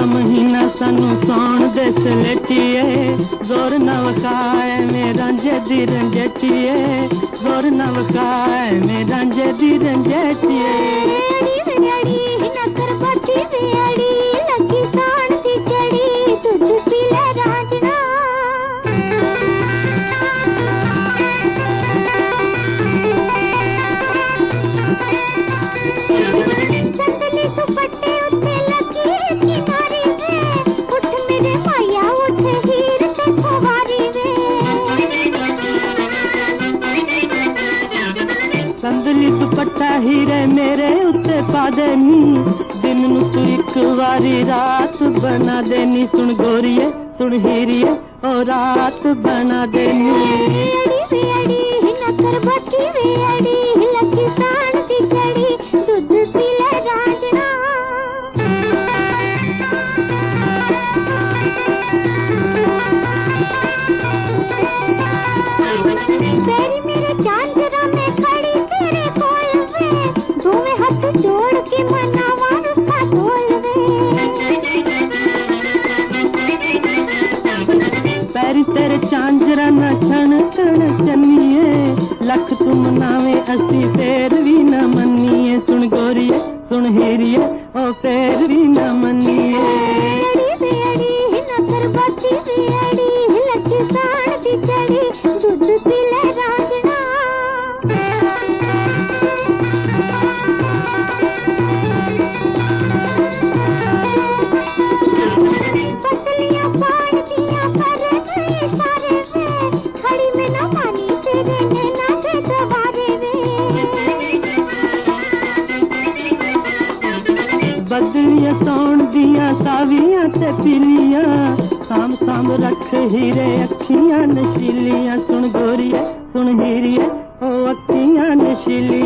महीना सानू सौण दे सलेटिए जोर न वखाए में रांझे दी रंजेटिए जोर न वखाए में रांझे दी रंजेटिए नकर बची वेड़ी लगी साण दी चढ़ी तुझ पीले रांझना संदली दुपट्टे उत्ते लगी किनारी वे उठ मेरे माया उठ हीर ते फवारी वे संदली दुपट्टा हीरे मेरे उत्ते पा देनी दिन नू तू एक वारी रात बना देनी सुन गोरिए सुन हीरिए ओ रात बना देनी अड़ी अड़ी नकर बची वे अड़ी लकी साण दी चढ़ी दूध पीले रांझना तेरी मेरे चांदरा में खड़ी तेरे कोल वे दोवें हाथ जोड़ के मनावा रुपा तोल वे पैरी तेरे चांजरा न छण छण चन्निए लख तू मनावे असी फेर भी न मन्निए सुन गोरिए सुन हीरिए ओ फेर भी न मन्निए अड़ी नकर बची अड़ी लकी साण दी चढ़ी दूध पीले रांझना पतलियां पान दिया कर गई सारे वे खड़ी में न मानी तेरे नैना के दवारे वे बदलियां सौण दिया सावियां ते पीलियां साम साम रख हीरे अखियां नशीलियां सुन गोरिए सुन हीरिए ओ अखियां नशीलियां